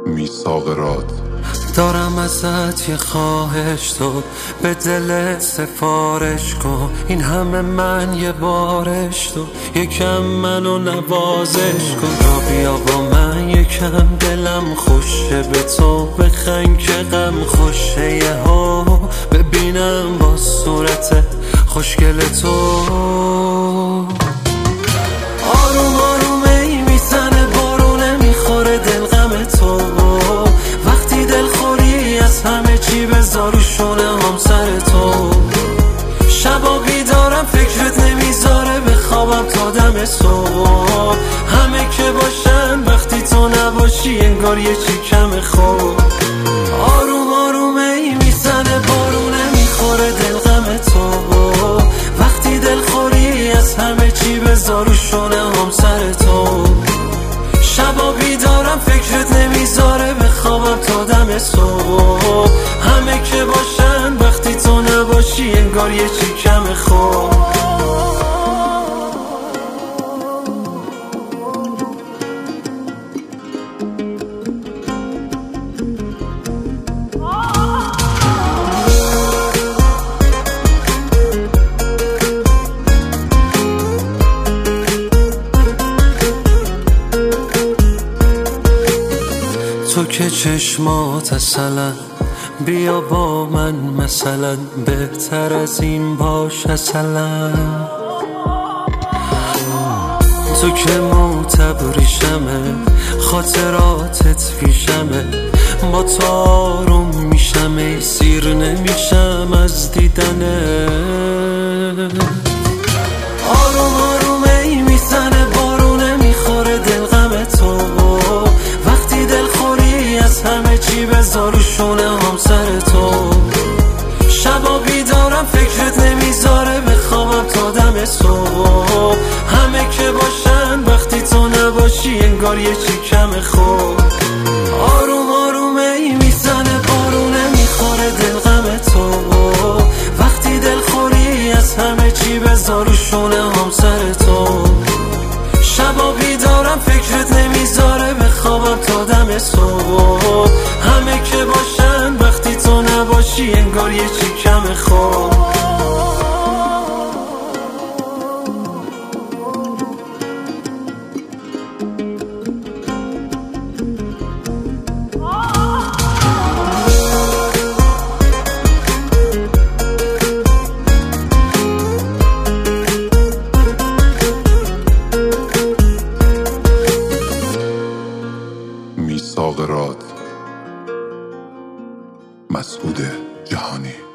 میثاق راد. دارم ازت یه خواهش، تو به دل سفارش کن. این همه من یه بارش، تو یکم منو نوازش کن. را بیا با من یکم، دلم خوشه به تو بخند که غم خوشه. یه ها ببینم با صورت خوشگل تو. آروم آروم ای میزنه بارونه، میخوره دل غم تو. وقتی دل خوری از همه چی بذار و شونه هم سر تو. شبا بیدارم فکرت نمیذاره بخوابم تا دم صبح. همه که باشن وقتی تو نباشی انگار یه چی کم خوب. آروم آروم ای میزنه بارونه، میخوره دل غم تو. وقتی دل خوری از همه چی بذار و شونه هم سر تو. شبا بیدارم فکرت نمیذاره بخوابم تا دم صبح. همه که باشن وقتی تو نباشی انگار یه چی کم خوب. تو که چشمات اصلا، بیا با من مثلا، بهتر از این باش اصلا. تو که معتبریشمه، خاطراتت پیشمه. با تو آروم میشم ای سیر نمیشم از دیدنه. آروم آروم ای میزنه بارونه، میخوره دل غم تو. وقتی دل خوری از همه چی بذار و شونه هم سر تو. شبا بیدارم فکرت نمیذاره بخوابم تا دم صبح. همه که باشن وقتی تو نباشی انگار یه چی کم خوب. آروم آروم ای میزنه بارونه، میخوره دل غم تو. وقتی دل خوری از همه چی بذار و شونه هم سر تو. شبا بیدارم فکرت نمیذاره بخوابم تا دم صبح. همه که باشن وقتی تو نباشی انگار یه چی کم خوب. میثاق راد. مسعود جهانی.